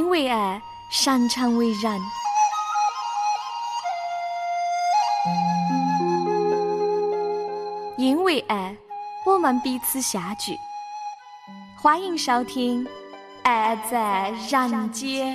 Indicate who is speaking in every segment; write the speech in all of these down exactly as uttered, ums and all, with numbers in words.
Speaker 1: 因为爱，擅长为人。因为爱，我们彼此相聚。欢迎收听《爱在人间》。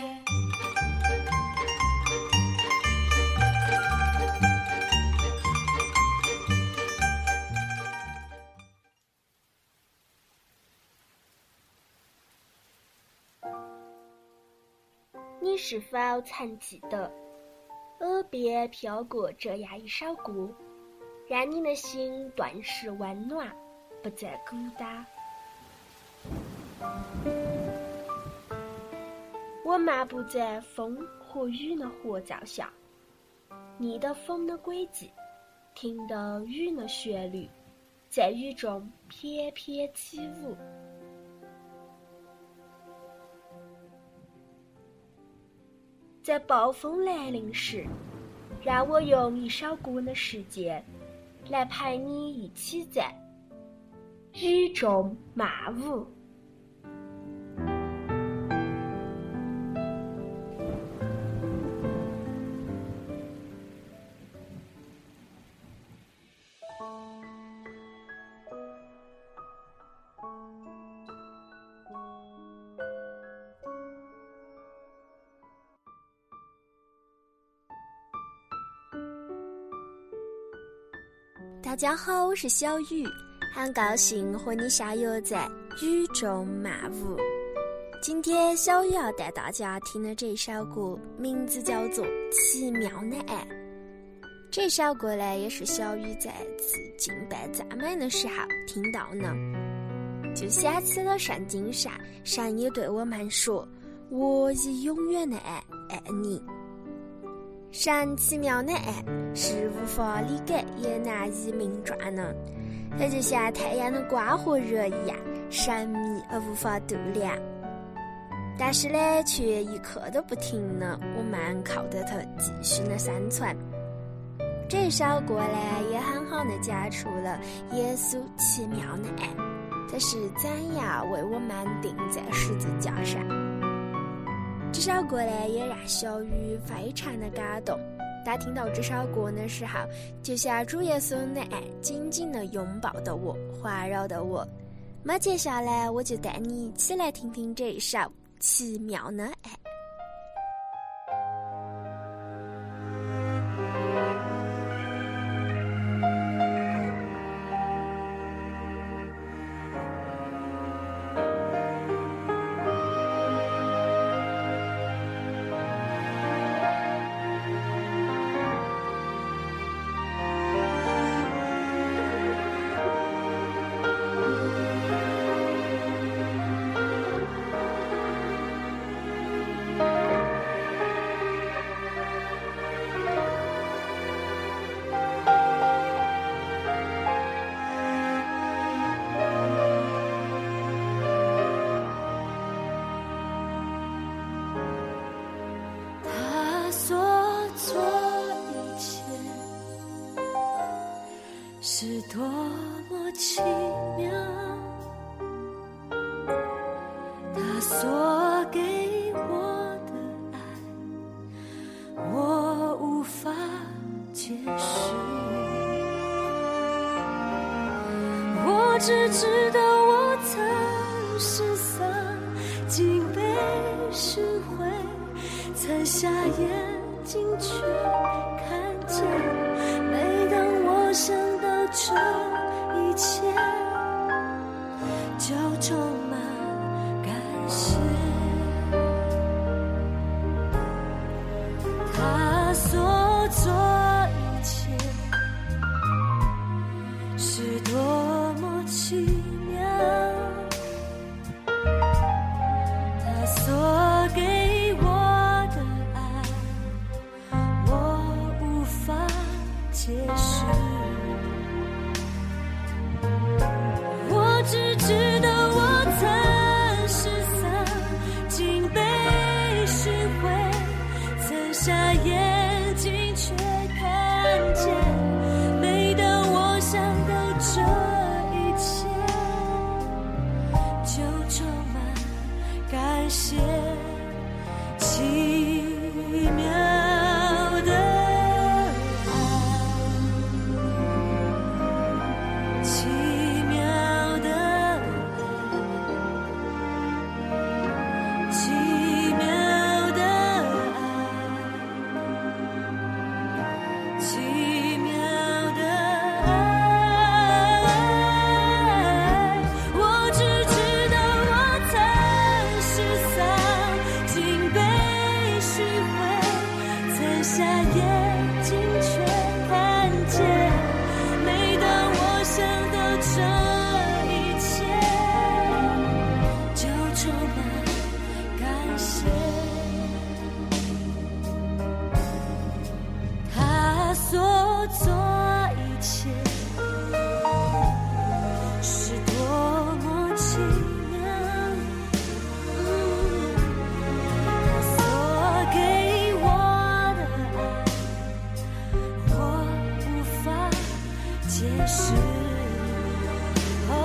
Speaker 2: 你是否曾记得，耳边飘过这样一首歌，让你的心顿时温暖，不再孤单？我漫步在风和雨的合奏下，逆的风的轨迹，听的雨的旋律，在雨中翩翩起舞。在暴风来临时，让我用一首歌的时间来陪你一起在雨中漫舞。
Speaker 3: 大家好，我是小雨，很高兴和你相约在雨中漫舞。今天小雨要带大家听的这首歌名字叫做《奇妙的爱》。这首歌呢，也是小雨在次敬拜赞美的时候听到的，就想起了圣经上神也对我们说：我以永远的爱爱你。神奇妙的爱是无法理解也难以名状的，它就像太阳的光和热一样神秘而无法度量，但是呢却一刻都不停的，我们靠着它继续的生存。这首歌呢也很好的讲出了耶稣奇妙的爱，它是怎样为我们钉在十字架上。这首歌呢也让小雨非常的感动，他听到这首歌的时候，就像主耶稣的爱紧紧的拥抱着我，环绕着我。那接下来我就带你一起来听听这一首奇妙的爱。
Speaker 4: 是多么奇妙，他所给我的爱，我无法解释。我只知道我曾失丧，竟被拾回，才瞎眼睛却看见。每当我想这一切就充满感谢，他所做一切是多么奇妙，他所给我的爱，我无法解释。只知道我事。哦，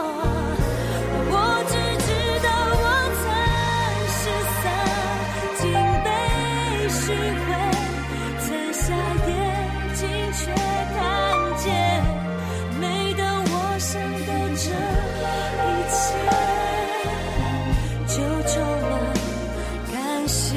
Speaker 4: 我只知道我曾失散，竟被寻回，曾瞎眼睛却看见，没等我想到这一切，就充满感谢。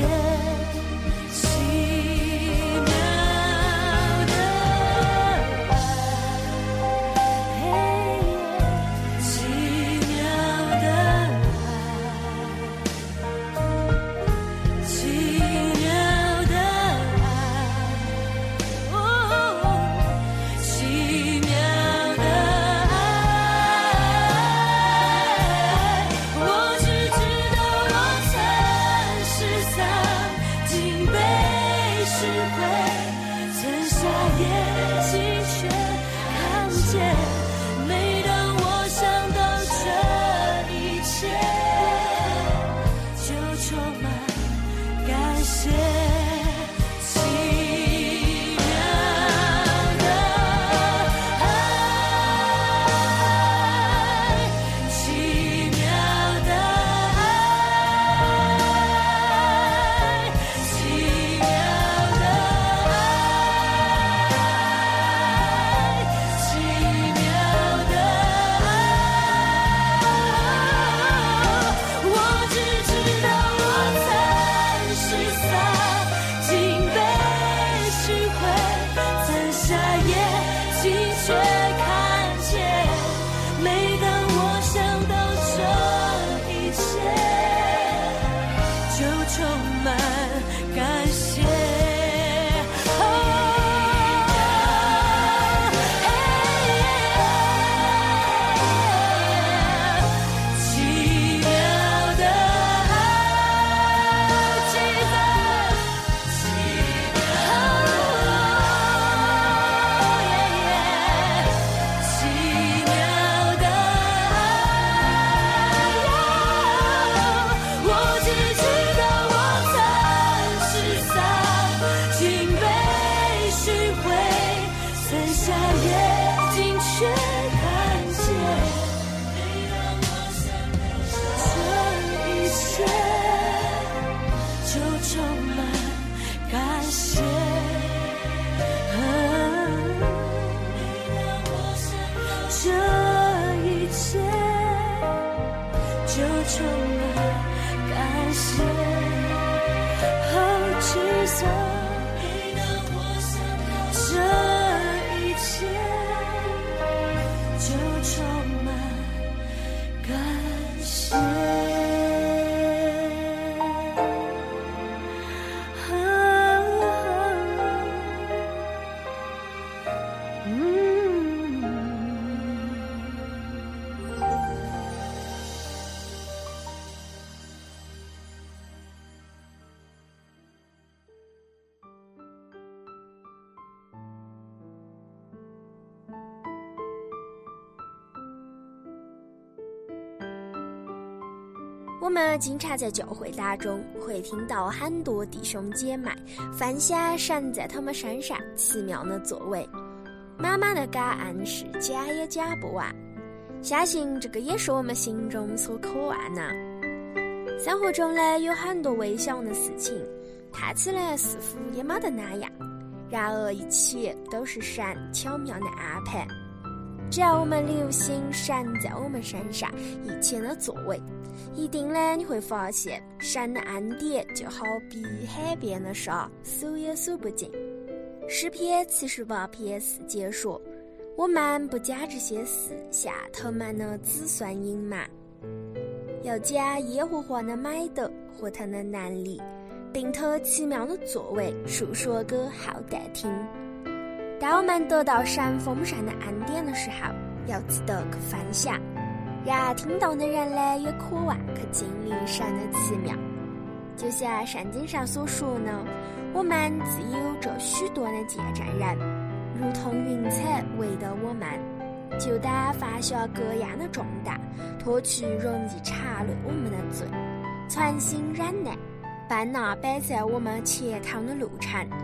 Speaker 3: 我们经常在教会当中会听到很多弟兄姐妹分享神在他们身上奇妙的作为，满满的感恩是讲也讲不完。相信这个也是我们心中所渴望的。生活中呢，有很多微小的事情，看起来似乎也没得那样，然而一切都是神巧妙的安排。只要我们留心神在我们身上一切的作为，一定呢你会发现神的恩典就好比海边的沙，数也数不尽。诗篇七十八篇四节说，我们不将这些事向他们的子孙隐瞒，要将耶和华的美德和他的能力并他奇妙的作为述说给后代听。当我们得到神丰盛的恩典的时候，要记得去分享，让听到的人呢也渴望去经历神的奇妙。就像圣经上所说呢，我们自有着许多的见证人，如同云彩围着我们，就当放下各样的重担，脱去容易缠累我们的罪，全心忍耐，奔那摆在我们前头的路程，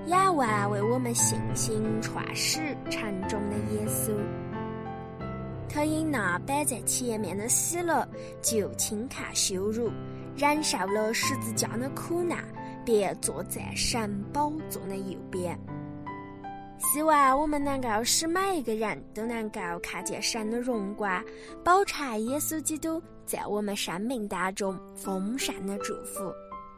Speaker 3: 也为为我们信心创始成终的耶稣。他因那摆在前面的喜乐，就轻看羞辱，忍受了十字架的苦难，便坐在神宝座的右边。希望我们能够使每一个人都能够看见神的荣光，保持耶稣基督在我们生命当中丰盛的祝福。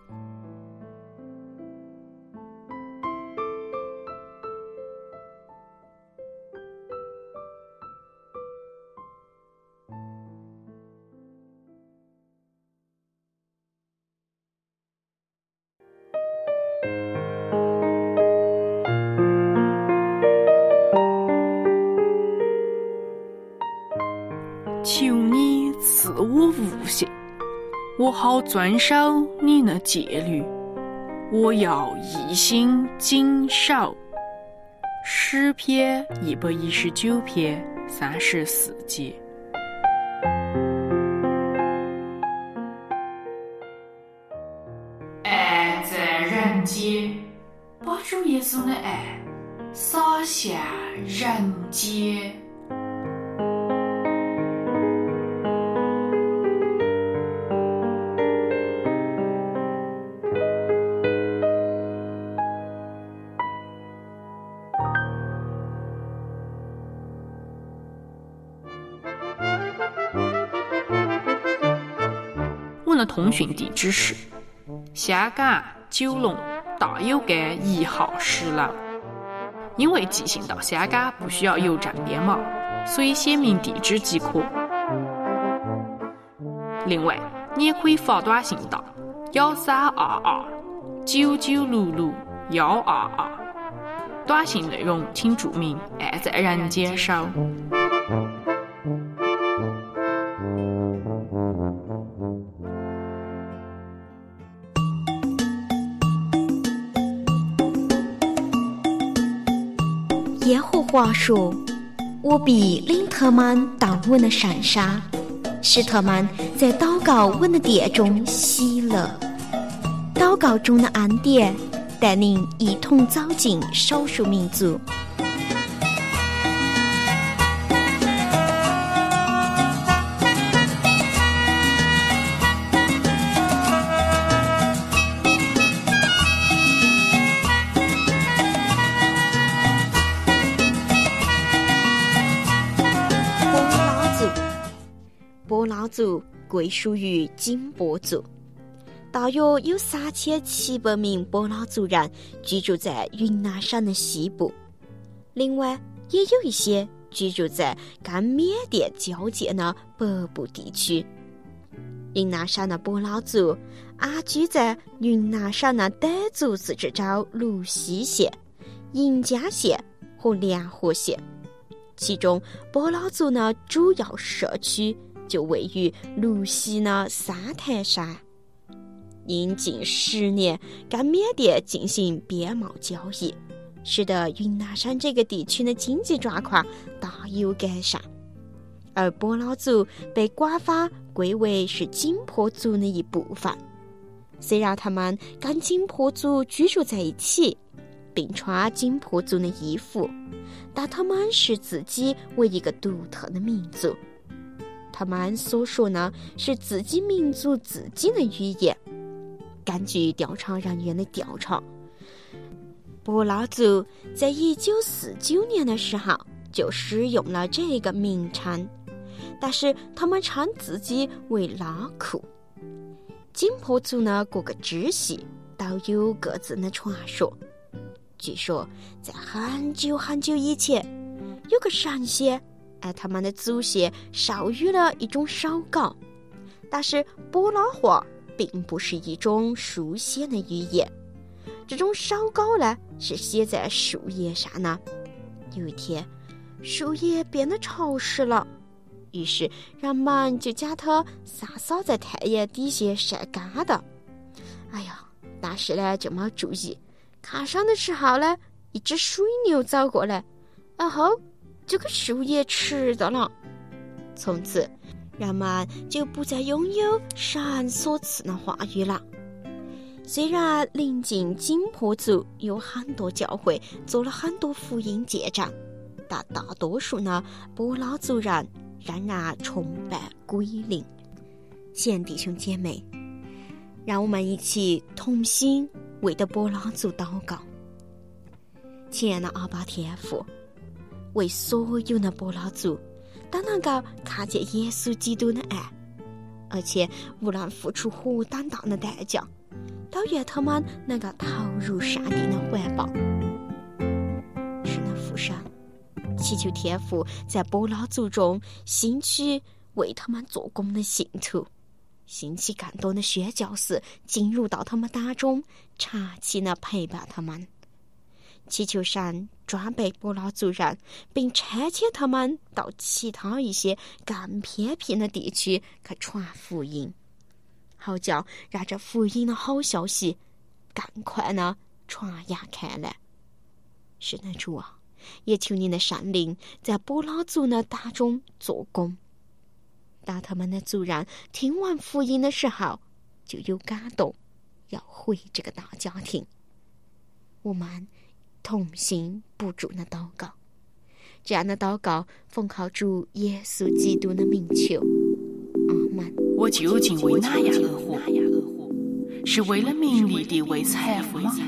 Speaker 5: 求你赐我悟性，我好遵守你的戒律，我要一心谨守。诗篇一百一十九篇三十四节。爱在人间，把主耶稣的爱洒向人间。我的通讯地址是香港九龙大有街一号十楼。因为寄信到香港不需要邮政编码，所以写明地址即可。另外，你也可以发短信到幺三二二九九六六幺二二，短信内容请注明“爱在人间收”。
Speaker 6: 耶和华说：“我必领他们到我的山上，使他们在祷告我的殿中喜乐。祷告中的恩典，带领一同走进少数民族。”波拉族归属于金波族，大约有三千七百名波拉族人居住在云南省的西部，另外也有一些居住在跟缅甸交界的北部地区。云南省的波拉族安居在云南省的傣族自治州芦溪县、盈江县和凉河县，其中波拉族的主要社区就位于芦溪的三台山。因近十年跟缅甸进行边贸交易，使得云南省这个地区的经济状况大有改善。而波拉族被官方归为是景颇族的一部分，虽然他们跟景颇族居住在一起，并穿景颇族的衣服，但他们视自己为一个独特的民族。他们所说呢是自己民族自己的语言。根据调查人员的调查，波拉族在一九四九年的时候就使用了这个名称，但是他们称自己为拉库。景颇族呢各个支系都有各自的传说。据说在很久很久以前，有个神仙爱他们的祖先授予了一种手稿，但是波拉话并不是一种书写的语言，这种手稿呢是写在树叶上的。有一天，树叶变得潮湿了，于是人们就将它撒扫在太阳底下晒干的。哎呀，但是呢就没注意，看上的时候呢，一只水牛走过来，然后就给树叶吃的了。从此人们就不再拥有神所赐的话语了。 虽然临近金坡族有很多教会做了很多福音见证，但大多数呢波老族人仍然崇拜鬼灵。亲爱的弟兄姐妹，让我们一起同心为的波老族祷告。亲爱的阿爸天父，为所有的波老族都能够看见耶稣基督的爱，而且无论付出何等大的代价，都愿他们能够投入上帝的怀抱。是的，父神，祈求天父在波老族中兴起为他们做工的信徒，兴起更多的宣教士进入到他们当中，长期的陪伴他们。祈求神装备波老族人，并差遣他们到其他一些更偏僻的地区去传福音，好叫让这福音的好消息更快的传扬开来。是的，主啊，也求你的圣灵在波老族的当中做工，当他们的族人听完福音的时候，就有感动要回这个大家庭。我们同心不住的祷告，这样的祷告奉靠主耶稣基督的名求，阿门。
Speaker 5: 我究竟为哪样而活？是为了名利的，为财富吗？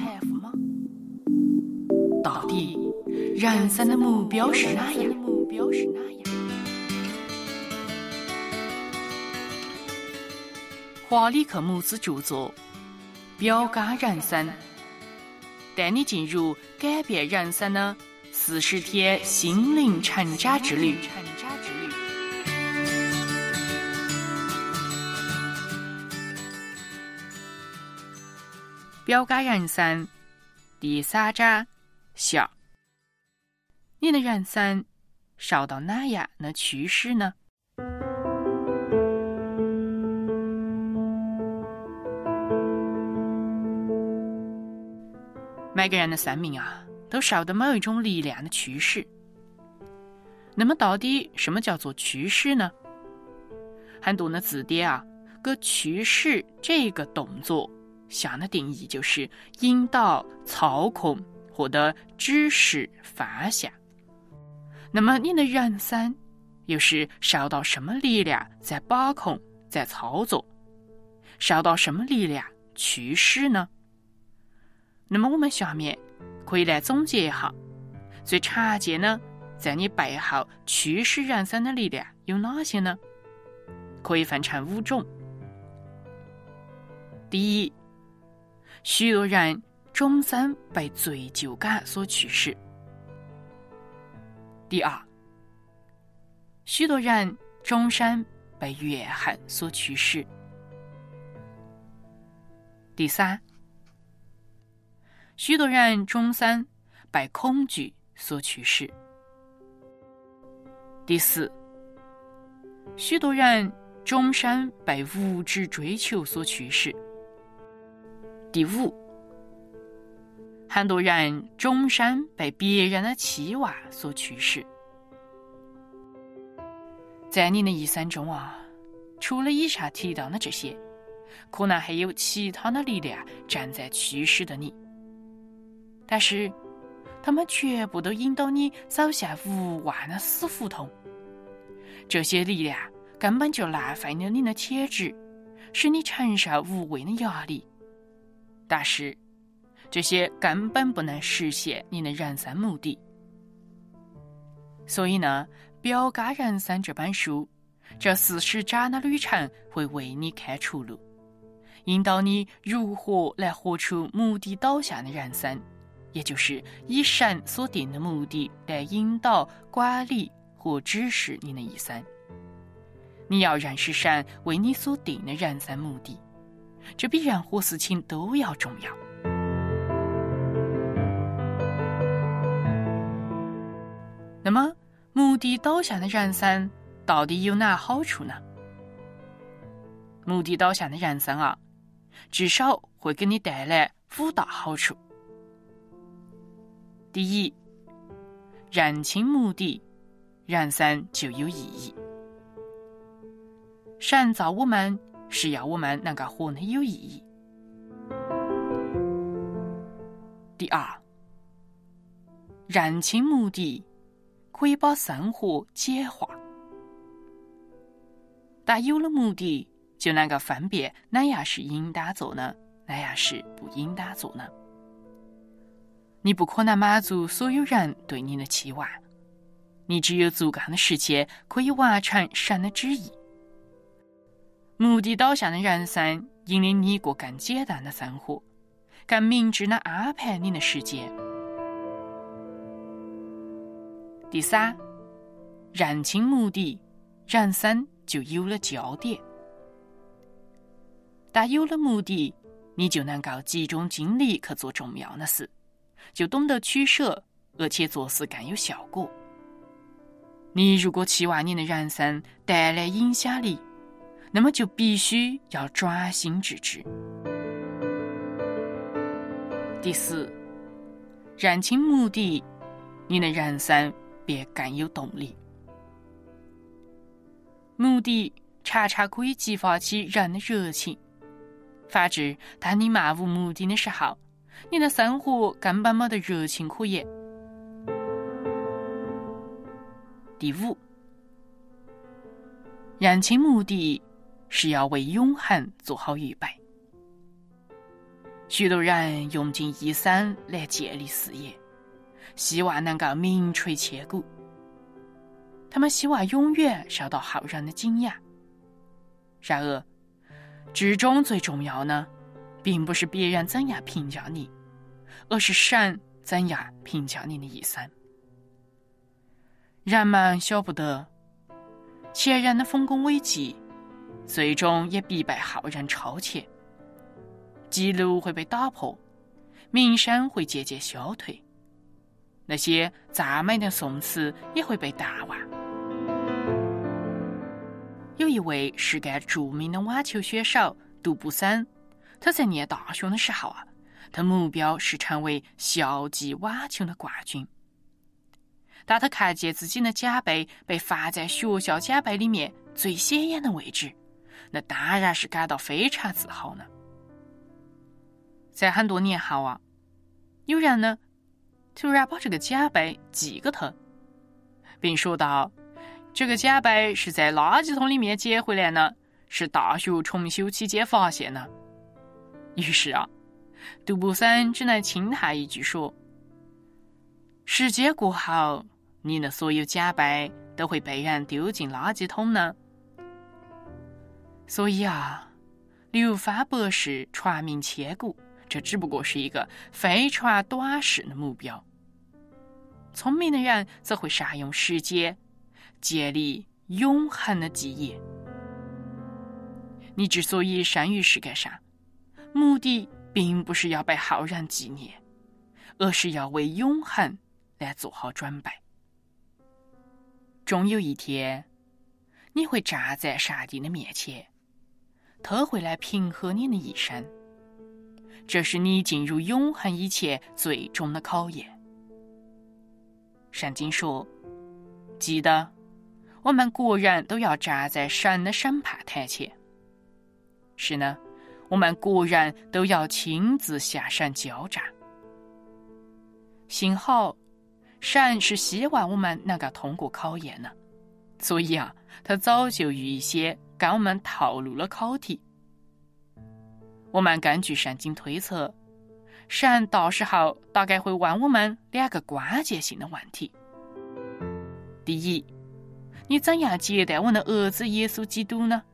Speaker 5: 到底人生的目标是哪样？华理克姆斯著作《标杆人生》，带你进入改变人生的四十天心灵成长之旅。标杆人生第三章下，你的人生受到哪样的趋势呢？每个人的生命啊，都受到某一种力量的驱使。那么到底什么叫做驱使呢？很多的字典啊，给驱使这个动作下的定义就是引导、操控或者指示方向。那么你的人生又是受到什么力量在把控、在操作？受到什么力量驱使呢？那么我们下面可以来总结一下，最常见的在你背后驱使人生的力量有哪些呢？可以分成五种。第一，许多人终生被罪疚感所驱使。第二，许多人终生被怨恨所驱使。第三，许多人终生被恐惧所驱使。第四，许多人终生被物质追求所驱使。第五，很多人终生被别人的期望所驱使。在你的一生中啊，除了以上提到的这些，可能还有其他的力量正在驱使着你，但是他们全部都引导你走向无望的死胡同。这些力量根本就浪费了你的潜质，使你承受无谓的压力。但是这些根本不能实现你的人生目的。所以呢，《标杆人生》这本书，这四十章的旅程会为你开出路，引导你如何来活出目的导向的人生，也就是以神所定的目的来引导、管理和指示你的一生。你要认识神为你所定的人生目的，这比任何事情都要重要。那么，目的导向的人生到底有哪好处呢？目的导向的人生啊，至少会给你带来五大好处。第一，认清目的，人生就有意义。神造我们是要我们能够活得有意义。 第二，认清目的可以把生活简化。但有了目的，就能够分辨哪样是应当做呢，哪样是不应当做呢？你不可能满足所有人对你的期望，你只有足够的时间可以完成神的旨意。目的导向的人生引领你过更简单的生活，更明智地安排你的时间。第三，认清目的，人生就有了焦点。但有了目的，你就能够集中精力去做重要的事，就懂得取舍，而且做事更有效果。你如果期望你的人生带来影响力，那么就必须要专心致志。第四，认清目的，你的人生便更有动力。目的常常可以激发起人的热情，反之，当你漫无目的的时候，你的生活根本没得热情可言。第五，认清目的是要为永恒做好预备。许多人用尽一生来建立事业，希望能够名垂千古。他们希望永远受到后人的敬仰。然而，至终最重要呢，并不是别人怎样评价你，而是神怎样评价你的一生。人们晓不得，前人的丰功伟绩，最终也必被后人超前。记录会被打破，名声会渐渐消退，那些赞美的颂词也会被淡忘。有一位世界著名的网球选手杜布森，他在念大学的时候啊，他目标是成为校际网球的冠军。当他看见自己的奖杯被放在学校奖杯里面最显眼的位置，那当然是感到非常自豪呢。在很多年后啊，有人呢突然把这个奖杯寄给他，并说道，这个奖杯是在垃圾桶里面捡回来的，是大学重修期间发现的。于是啊，杜布森只能轻叹一句说，时间过后，你的所有奖杯都会被人丢进垃圾桶呢。所以啊，流芳百世，传名千古，这只不过是一个非常短视的目标。聪明的人则会善用时间，建立永恒的基业。你之所以生于世界上，目的并不是要被后人纪念，而是要为永恒来做好准备。终有一天，你会站在上帝的面前，他会来评核你的一生，这是你进入永恒以前最终的考验。圣经说，记得我们个人都要站在神的审判台前。是呢，我们个人都要亲自向神交账。幸好神是希望我们能够通过考验的，所以啊，他早就预先跟我们透露了考题。我们根据圣经推测，神到时候大概会问我们两个关键性的问题。第一，你怎样接待我的儿子耶稣基督呢？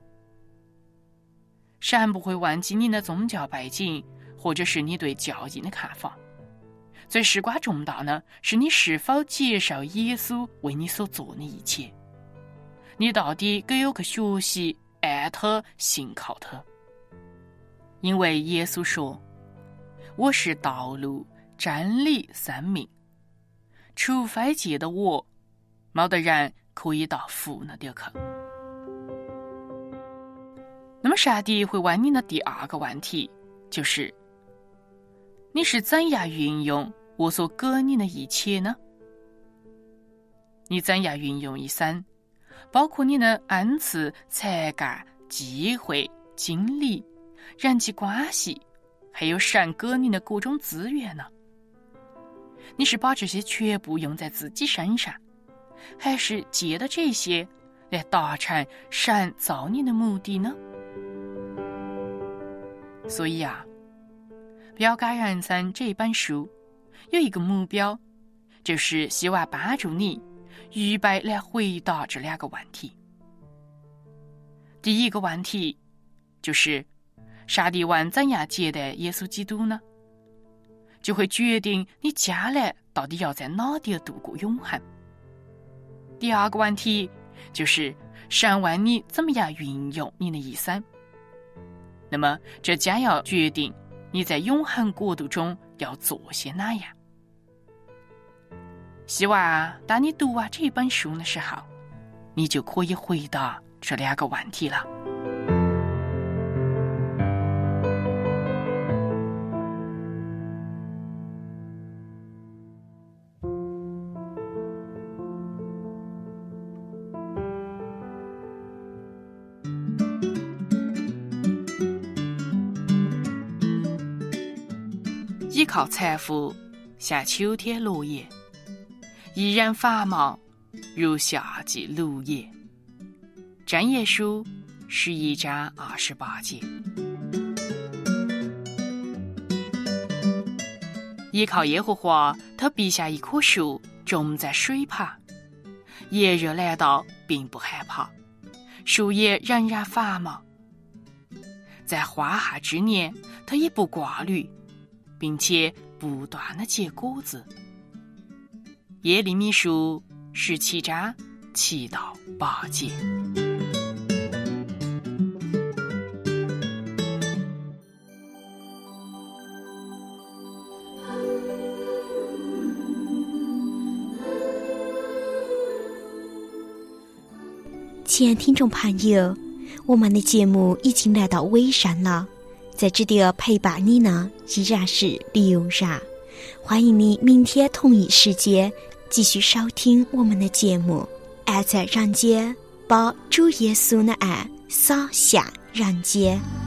Speaker 5: 神不会忘记你的宗教背景，或者是你对教义的看法。最事关重大呢，是你是否接受耶稣为你所做的一切。你到底该有个学习、爱他、信靠他。因为耶稣说，我是道路、真理、生命，除非借的我，没得人可以到父那里去。那么上帝会问你的第二个问题，就是你是怎样运用我所给你的一切呢？你怎样运用一生，包括你的恩赐、才干、机会、精力、人际关系，还有神给你的各种资源呢？ 你是把这些全部用在自己身上，还是借的这些来达成神造你的目的呢？所以啊，标杆人生这本书有一个目标，就是希望帮助你预备来回答这两个问题。第一个问题就是上帝问怎样接待耶稣基督呢？就会决定你将来到底要在哪里度过永恒。第二个问题就是神问你怎么样运用你的一生，那么这将要决定你在永恒国度中要做些哪样。希望啊，当你读完这本书的时候，你就可以回答这两个问题了。依靠财富像秋天落叶，一人繁忙如夏季芦叶。箴言书十一章二十八节。依靠耶和华，他必像一棵树种在水旁，炎热来到并不害怕，树叶仍然繁忙。在花夏之年，他也不挂虑，并且不断的结果子。耶利米书十七章七到八节。
Speaker 6: 亲爱听众朋友，我们的节目已经来到尾声了，在这里陪伴你呢依然是刘然，欢迎你明天同一时间继续收听我们的节目。爱在人间，把主耶稣的爱洒向人间。